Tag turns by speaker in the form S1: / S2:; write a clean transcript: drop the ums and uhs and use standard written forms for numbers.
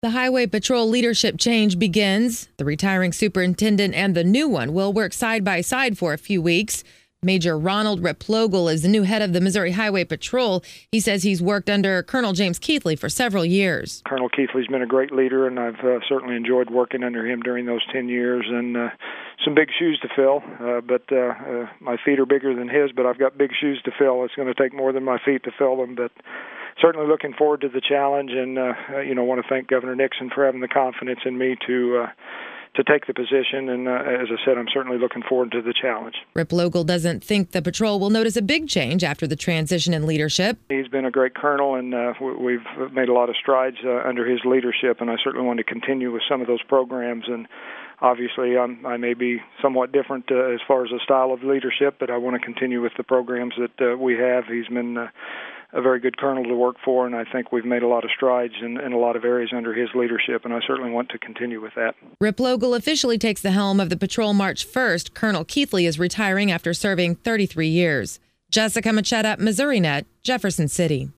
S1: The Highway Patrol leadership change begins. The retiring superintendent and the new one will work side by side for a few weeks. Major Ronald Replogle is the new head of the Missouri Highway Patrol. He says he's worked under Colonel James Keithley for several years.
S2: Colonel Keithley's been a great leader, and I've certainly enjoyed working under him during those 10 years. And some big shoes to fill, but my feet are bigger than his, but I've got big shoes to fill. It's going to take more than my feet to fill them, but certainly looking forward to the challenge, and want to thank Governor Nixon for having the confidence in me to take the position. And as I said, I'm certainly looking forward to the challenge.
S1: Replogle doesn't think the patrol will notice a big change after the transition in leadership.
S2: He's been a great colonel, and we've made a lot of strides under his leadership, and I certainly want to continue with some of those programs. And obviously, I may be somewhat different as far as the style of leadership, but I want to continue with the programs that we have. He's been a very good colonel to work for, and I think we've made a lot of strides in a lot of areas under his leadership, and I certainly want to continue with that.
S1: Replogle officially takes the helm of the patrol March 1st. Colonel Keithley is retiring after serving 33 years. Jessica Machetta, MissouriNet, Jefferson City.